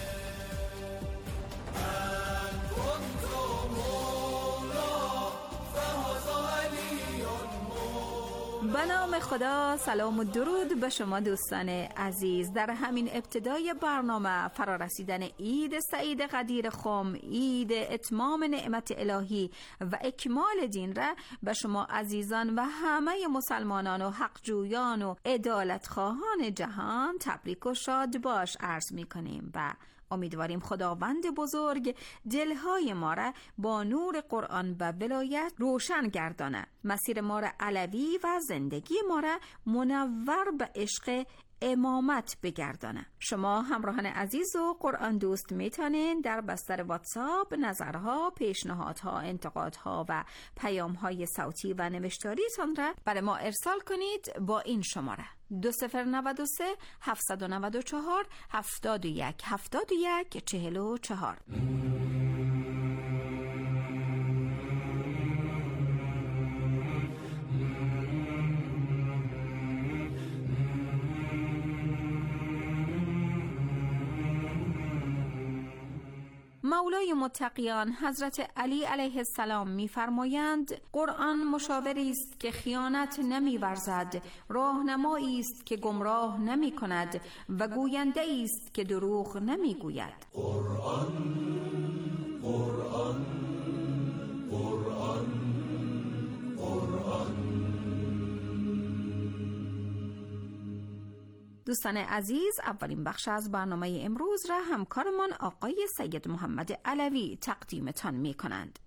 من کنت مولا فهذا علی مولا. به نام خدا، سلام و درود به شما دوستان عزیز. در همین ابتدای برنامه فرارسیدن عید سعید قدیر خم، عید اتمام نعمت الهی و اکمال دین را به شما عزیزان و همه مسلمانان و حقجویان و عدالتخواهان جهان تبریک و شاد باش عرض می کنیم و امیدواریم خداوند بزرگ دلهای ما را با نور قرآن و ولایت روشن گردانه، مسیر ما را علوی و زندگی ما را منور به عشق امامت بگردانه. شما همراهان عزیز و قرآن دوست میتونین در بستر واتساپ نظرها، پیشنهادها، انتقادها و پیامهای صوتی و نوشتاریتان را برای ما ارسال کنید با این شماره 2093 794 71 71 44. مولای متقیان حضرت علی علیه السلام می‌فرمایند قرآن مشاوری است که خیانت نمی‌ورزد، راهنمایی است که گمراه نمی‌کند و گوینده است که دروغ نمی‌گوید. قرآن قرآن قرآن قرآن. دوستان عزیز، اولین بخش از برنامه امروز را همکارمان آقای سید محمد علوی تقدیمتان می کنند.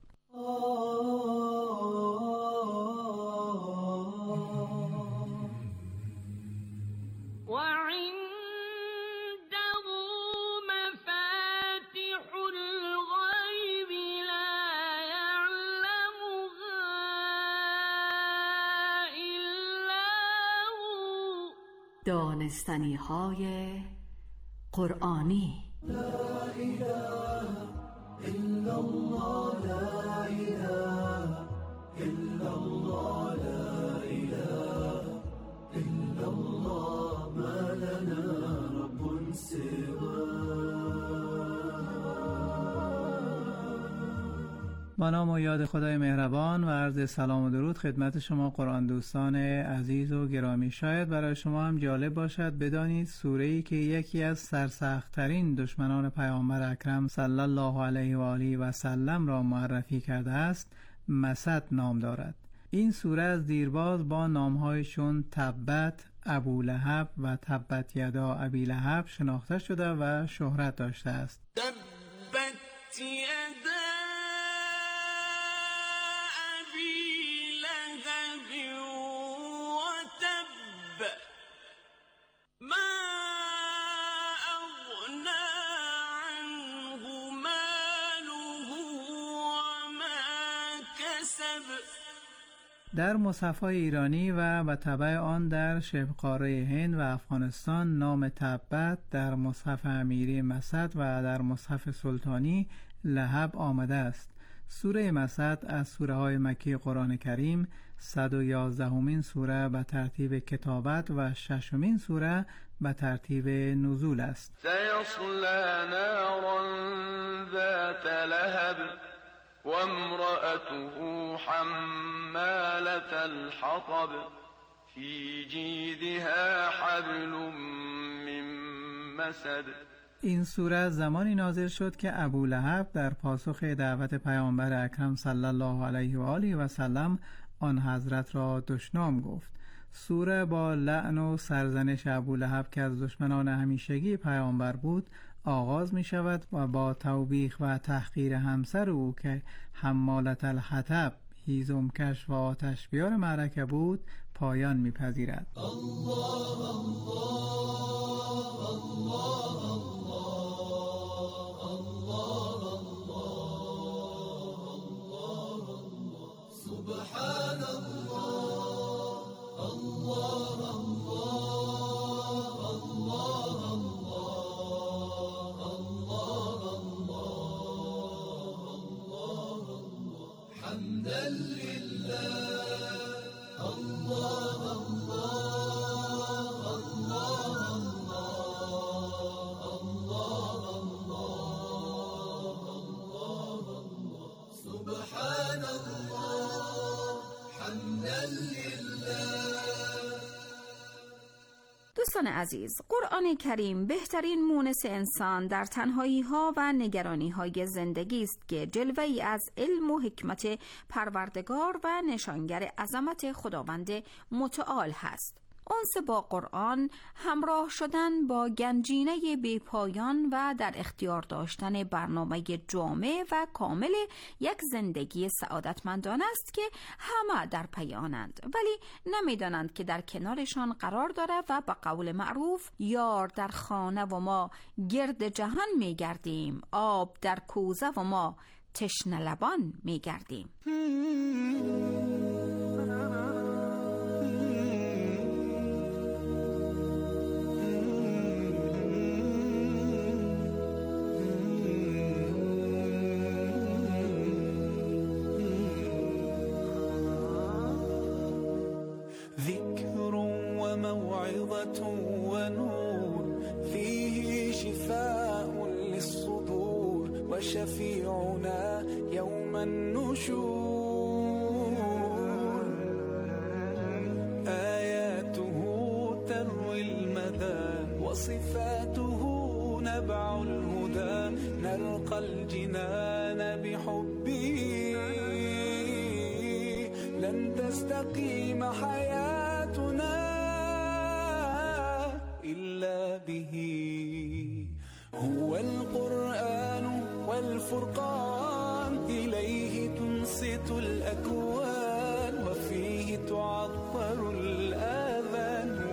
دانستنی های قرآنی. لا اله الا الله، لا اله الا الله، لا اله الا الله، ما لنا رب سواه. با نام و یاد خدای مهربان و عرض سلام و درود خدمت شما قرآن دوستان عزیز و گرامی. شاید برای شما هم جالب باشد بدانید سوره‌ای که یکی از سرسخت‌ترین دشمنان پیامبر اکرم صلی الله علیه و آله و سلم را معرفی کرده است، مسد نام دارد. این سوره از دیرباز با نام‌هایشون تبت، ابولهب و تبت یدا ابی لهب شناخته شده و شهرت داشته است. تبت یدا در مصحف‌های ایرانی و به تبع آن در شبه‌قاره هند و افغانستان نام تبت در مصحف امیری مسد و در مصحف سلطانی لهب آمده است. سوره مسد از سوره‌های مکی قرآن کریم 111مین سوره به ترتیب کتابت و 6مین سوره به ترتیب نزول است. سیصلی نارا ذات لهب وامرأته حمالة الحطب في جيدها حبل من مسد. این سوره زمانی نازل شد که ابولهب در پاسخ دعوت پیامبر اکرم صلی الله علیه و آله و سلم آن حضرت را دشنام گفت. سوره با لعن و سرزنش ابولهب که از دشمنان همیشگی پیامبر بود آغاز می شود و با توبیخ و تحقیر همسر او که حمالت الحطب هیزمکش و آتش بیار معرکه بود پایان می پذیرد. سبحان دوستان عزیز، قرآن کریم بهترین مونس انسان در تنهایی ها و نگرانی های زندگی است که جلوه‌ای از علم و حکمت پروردگار و نشانگر عظمت خداوند متعال هست. انس با قرآن همراه شدن با گنجینه بی‌پایان و در اختیار داشتن برنامه جامع و کامل یک زندگی سعادتمندانه است که همه در پی آنند ولی نمیدانند که در کنارشان قرار دارد و به قول معروف یار در خانه و ما گرد جهان میگردیم، آب در کوزه و ما تشنه لبان میگردیم. ونور فيه شفاء للصدور وشفيعنا يوم النشور آياته تروي المدى وصفاته نبع الهدى نلقى الجنان بحبه لن تستقيم حياتنا إلا به هو القرآن والفرقان إليه تنصت الأكوان وفيه تعطر الآذان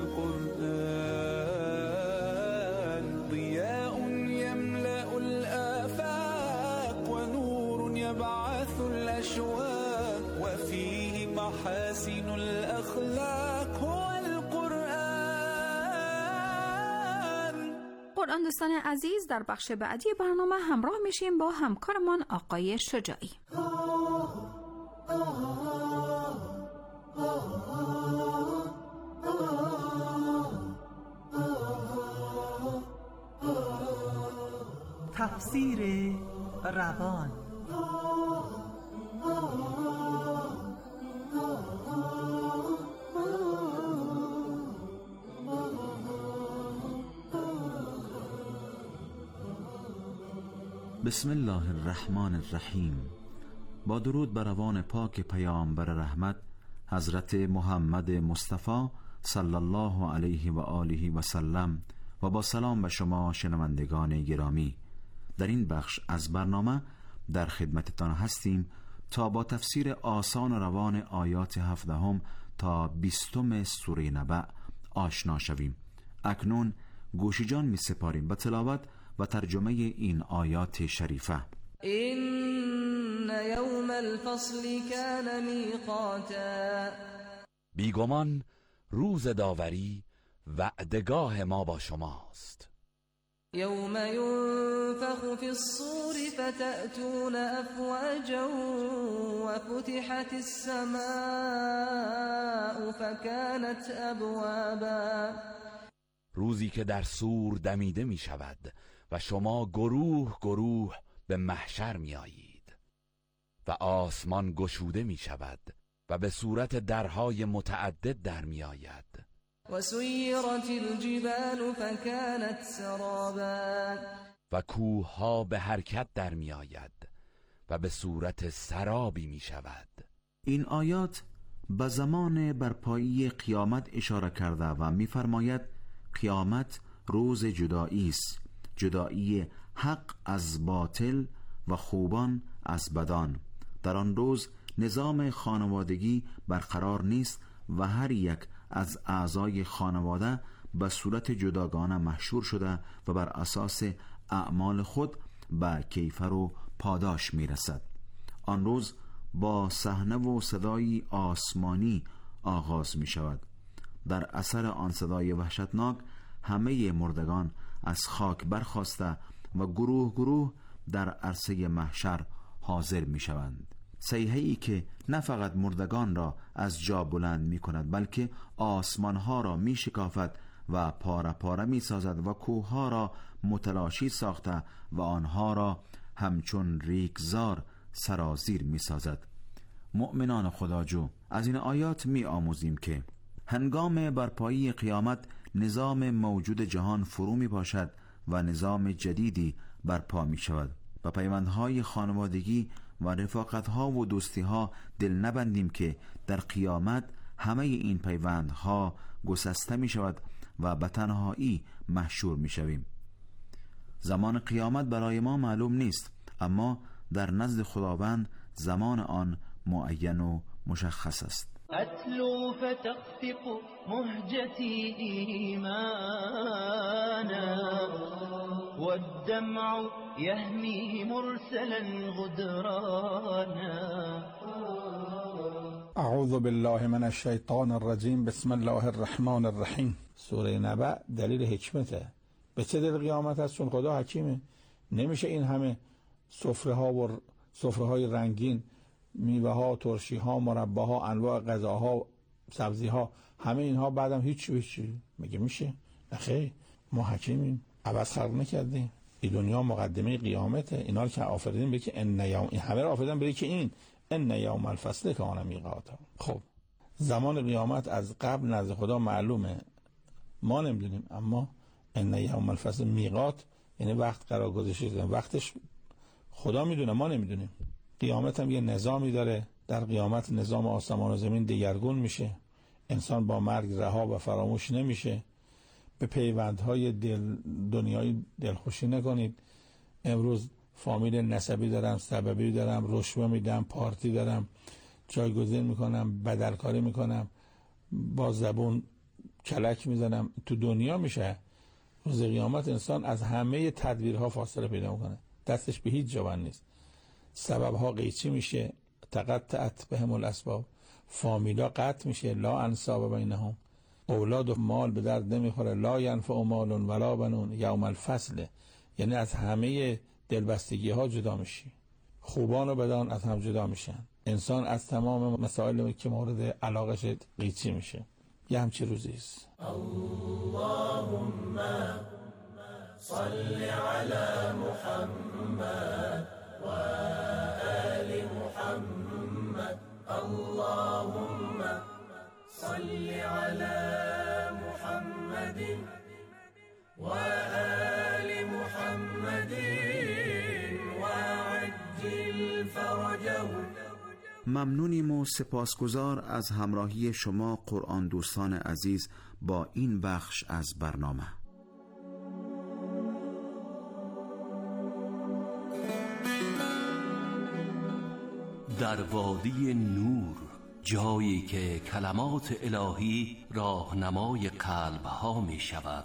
والقرآن ضياء يملأ الآفاق ونور يبعث الأشواق وفيه محاسن الأخلاق هو قرآن دوستان عزیز، در بخش بعدی برنامه همراه میشیم با همکارمان آقای شجاعی. تفسیر روان بسم الله الرحمن الرحیم. با درود بر روان پاک پیامبر رحمت حضرت محمد مصطفی صلی الله علیه و آله و سلم و با سلام به شما شنوندگان گرامی، در این بخش از برنامه در خدمتتان هستیم تا با تفسیر آسان و روان آیات 17 تا 20 سوره نبأ آشنا شویم. اکنون گوش جان می سپاریم به تلاوت و ترجمه این آیات شریفه. این یوم الفصل کان میقاتا، بیگمان روز داوری وعدگاه ما با شماست. یوم ینفخ فی الصور فتأتون افواجا وفتحت السماء فكانت ابوابا، روزی که در صور دمیده می شود و شما گروه گروه به محشر می آیید و آسمان گشوده می شود و به صورت درهای متعدد در می آید. و سیرت الجبال فکانت سرابا، و کوه ها به حرکت در می آید و به صورت سرابی می شود. این آیات به زمان برپایی قیامت اشاره کرده و می فرماید قیامت روز جدایی است، جدایی حق از باطل و خوبان از بدان. در آن روز نظام خانوادگی برقرار نیست و هر یک از اعضای خانواده به صورت جداگانه محشور شده و بر اساس اعمال خود به کیفر و پاداش میرسد. آن روز با صحنه و صدای آسمانی آغاز می شود. در اثر آن صدای وحشتناک همه مردگان از خاک برخاسته و گروه گروه در عرصه محشر حاضر می شوند. صیحه‌ای که نه فقط مردگان را از جا بلند می کند بلکه آسمانها را می شکافد و پاره پاره می سازد و کوهها را متلاشی ساخته و آنها را همچون ریگزار سرازیر می سازد. مؤمنان خداجو، از این آیات می آموزیم که هنگام برپایی قیامت نظام موجود جهان فرو می باشد و نظام جدیدی برپا می شود. و پیوندهای خانوادگی و رفاقتها و دوستیها دل نبندیم که در قیامت همه این پیوندها گسسته می شود و به تنهایی محشور می شویم. زمان قیامت برای ما معلوم نیست، اما در نزد خداوند زمان آن معین و مشخص است. أتلو فتخفق مهجتي إيمانا والدمع يهمي مرسلا غدرانا. اعوذ بالله من الشیطان الرجیم. بسم الله الرحمن الرحیم. سوره نبأ دلیل حکمته. به چه دلیل قیامت است؟ چون خدا حکیمه. نمیشه این همه سفره ها و سفره های رنگین، میوه ها، ترشی ها، مربا ها، انواع غذاها، سبزی ها، همه اینها بعدم هیچی میگه میشه؟ نخیر، ما حکیمیم، عوض خلق نکردیم. این دنیا مقدمه قیامته. اینا رو که آفریدیم بگه که ان یوم، این همه رو آفریدن بگه که این ان یوم الفصل کان میقاتا. خب زمان قیامت از قبل نزد خدا معلومه، ما نمیدونیم، اما ان یوم الفصل میقات یعنی وقت قرار گذاشته شده، وقتش خدا میدونه، ما نمیدونیم. قیامت هم یه نظامی داره. در قیامت نظام آسمان و زمین دگرگون میشه. انسان با مرگ رها و فراموش نمیشه. به پیوندهای دنیایی دلخوشی نکنید. امروز فامیل نسبی دارم، سببی دارم، رشوه میدم، پارتی دارم، جایگزین میکنم، بدلکاری میکنم، با زبون کلک میزنم، تو دنیا میشه. روز قیامت انسان از همه تدبیرها فاصله پیدا میکنه، دستش به هیچ جا بند نیست. سببها قیچی میشه، تقطعت بهم الاسباب، فامیلا قطع میشه، لا انساب بینهم، اولاد و مال به درد نمیخوره، لا ینفع مال ولا بنون یوم الفصل، یعنی از همه دلبستگی ها جدا میشی. خوبان و بدان از هم جدا میشن. انسان از تمام مسائل که مورد علاقش قیچی میشه. یه همچی روزی است. اللهم صل على محمد و ممنونیم و سپاسگزار از همراهی شما قرآن دوستان عزیز با این بخش از برنامه. در وادی نور، جایی که کلمات الهی راهنمای قلب‌ها می شود.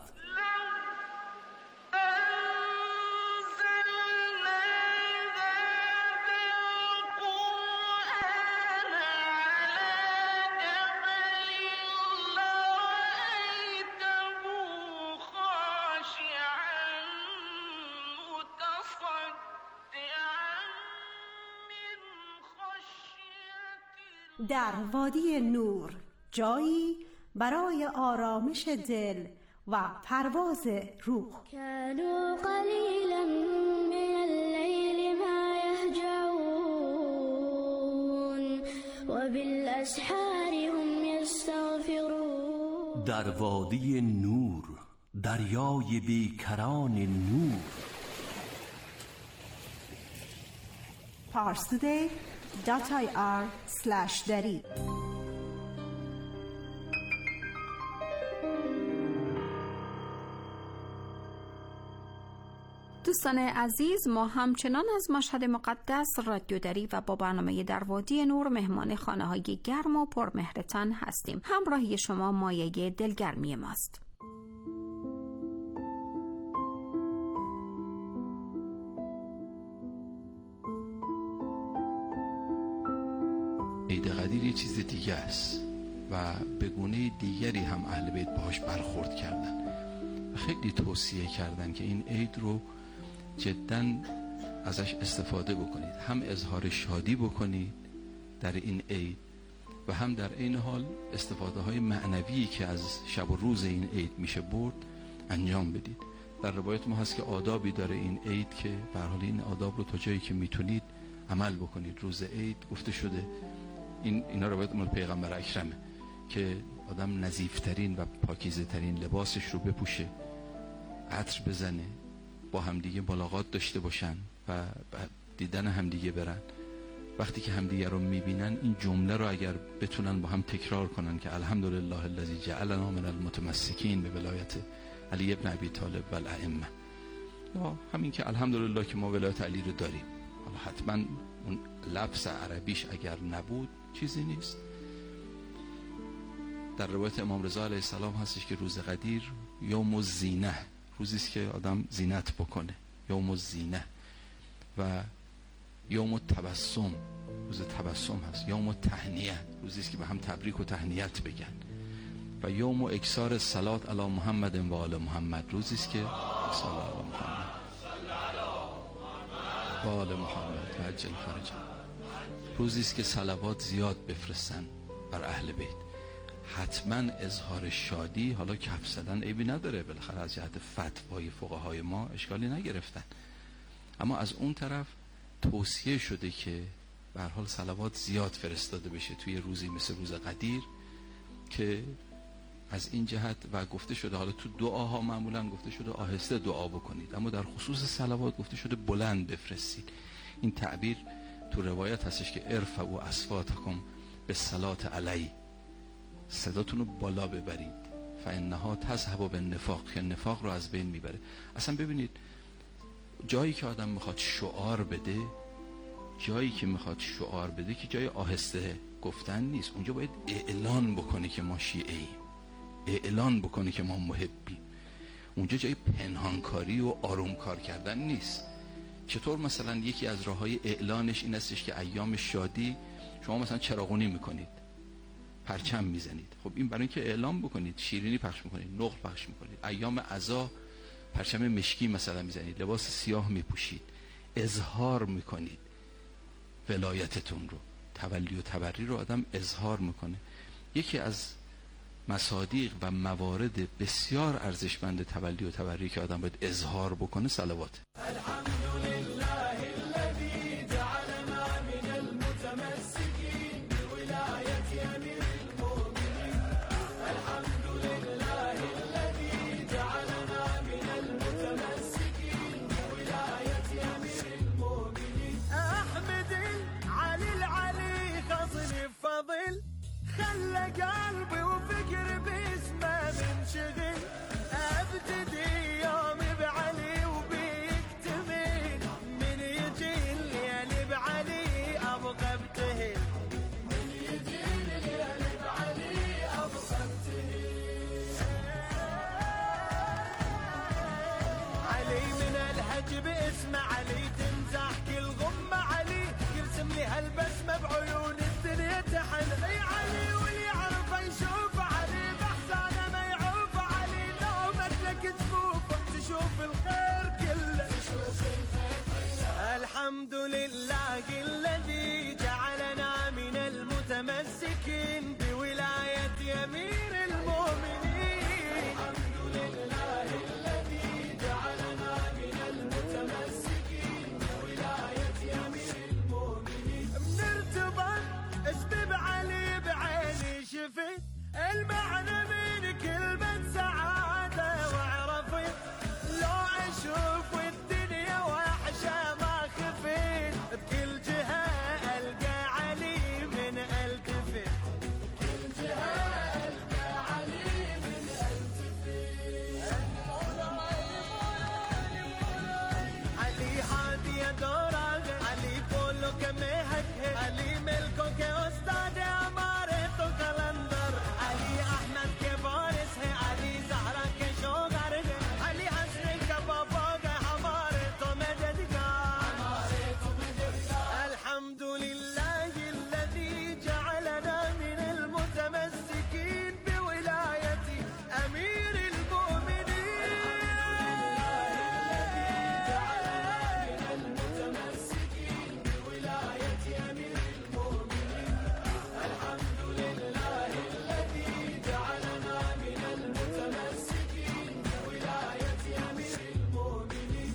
در وادی نور، جایی برای آرامش دل و پرواز روح. كانوا قلیلا من اللیل ما یهجعون وبالاسحار هم یستغفرون. در وادی نور، دریای بیکران نور. parstoday.ir/dari. دوستان عزیز، ما همچنان از مشهد مقدس رادیو دری و با برنامه در وادی نور مهمان خانه‌های گرم و پرمهرتان هستیم. همراهی شما مایه دلگرمی ماست. عید قدیر یه چیز دیگه است و به گونه دیگری هم اهل بیت باهاش برخورد کردن و خیلی توصیه کردن که این عید رو جداً ازش استفاده بکنید، هم اظهار شادی بکنید در این عید و هم در این حال استفاده های معنوی که از شب و روز این عید میشه برد انجام بدید. در روایت ما هست که آدابی داره این عید که به هر حال این آداب رو تا جایی که میتونید عمل بکنید. روز عید گفته شده، اینا روایت مال پیغمبر اکرمه، که آدم نظیفترین و پاکیزه ترین لباسش رو بپوشه، عطر بزنه، با همدیگه ملاقات داشته باشن و دیدن همدیگه برن. وقتی که همدیگه رو میبینن این جمله رو اگر بتونن با هم تکرار کنن که الحمدلله الذی جعلنا من المتمسکین به ولایت علی ابن ابی طالب و الائمه، یا همین که الحمدلله که ما ولایت علی رو داریم. حالا حتما اون لفظ عربیش اگر نبود چیزی نیست. در روایت امام رضا علیه السلام هستش که روز قدیر یوم الزینه، روزی است که آدم زینت بکنه، یوم الزینه، و یوم التبسم، روز تبسم هست، یوم التهنیه، روزی است که به هم تبریک و تهنیت بگن، و یوم اکثار الصلات علی محمد و آل محمد، روزی است که صلی علی محمد و آل محمد و عجل فرجه، روزی است که صلوات زیاد بفرستن بر اهل بیت. حتما اظهار شادی، حالا کف زدن عیبی نداره، بالاخره از جهت فتوای فقهای ما اشکالی نگرفتن، اما از اون طرف توصیه شده که به هر حال صلوات زیاد فرستاده بشه توی روزی مثل روز قدیر، که از این جهت و گفته شده، حالا تو دعاها معمولا گفته شده آهسته دعا بکنید، اما در خصوص صلوات گفته شده بلند بفرستید. این تعبیر تو روایت هستش که ارفعوا اصواتکم بالصلاة علی، صداتون رو بالا ببرید، فانها تذهب بالنفاق، که نفاق رو از بین میبره. اصلا ببینید جایی که آدم میخواد شعار بده، جایی که میخواد شعار بده که جای آهسته گفتن نیست، اونجا باید اعلان بکنه که ما شیعه ایم، اعلان بکنه که ما محبیم. اونجا جای پنهانکاری و آروم کار کردن نیست. چطور مثلا یکی از راههای اعلانش این استش که ایام شادی شما مثلا چراغونی میکنید، پرچم میزنید، خب این برای اینکه اعلام بکنید، شیرینی پخش میکنید، نقل پخش میکنید. ایام عزا پرچم مشکی مثلا میزنید، لباس سیاه میپوشید، اظهار میکنید ولایتتون رو، تولی و تبری رو آدم اظهار میکنه. یکی از مصادیق و موارد بسیار ارزشمند تولی و تبری که آدم باید اظهار بکنه صلوات. بعيون الدنيا تحل. اي علي واللي يعرف يشوف علي بحسانه ما يعوف علي. نومت لك جفوفه تشوف الخير كله. الحمد لله الذي جعلنا من المتمسكين بولاية أمير المؤمنين. الحمد لله الذي جعلنا من المتمسكين بولاية أمير المؤمنين. بنرتبط اسبب علي بعيني شفت المعنى من كلمة سعادة. واعرفي لو أشوف الدنيا وحشة ما خفيت بكل جهة ألقى علي من التفت. بكل جهة ألقى علي من التفت. علي هادي دوره علي بولو كمهك علي ملكو كأستاذ أمارته كالندر. علي أحمد كفارس है علي زهرا के शोगर है علي हंसने का बाबा का हमारे तो मददगार. الحمد لله الذي جعلنا من المتمسكين بولاية أمير المؤمنين. المتمسكين بولاية أمير المؤمنين. الحمد لله الذي جعلنا من المتمسكين بولاية أمير المؤمنين.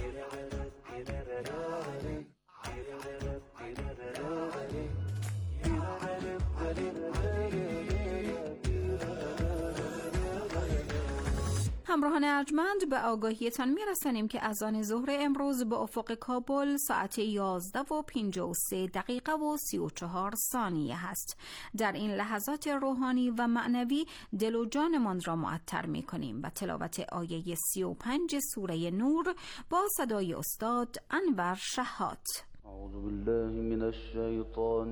همراهان ارجمند به آگاهیتان میرسانیم که اذان ظهر امروز به افق کابل ساعت 11:53 و 34 ثانیه هست. در این لحظات روحانی و معنوی دل و جانمان را معطر می کنیم و تلاوت آیه 35 سوره نور با صدای استاد انور شهات. اعوذ بالله من الشیطان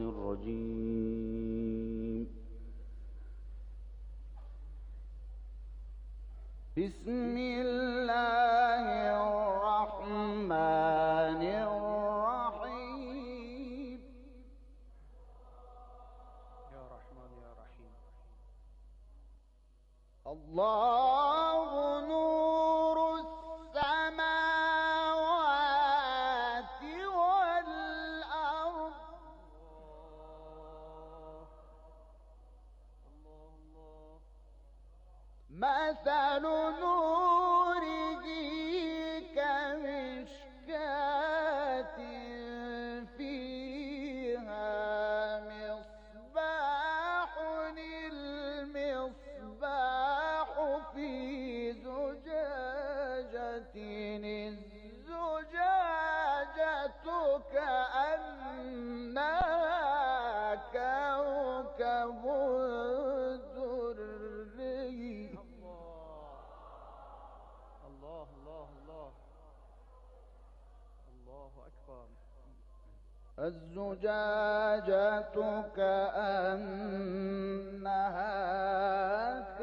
الرجیم. بسم الله الرحمن الرحيم. يا رحمن يا رحيم. الله نور السماوات والأرض. مثل نوره كمشكاة فيها مصباح. المصباح في زجاجة. الزجاجة كأنها كوكب دري. الله الله الله الله أكبر. الزجاجة كأنها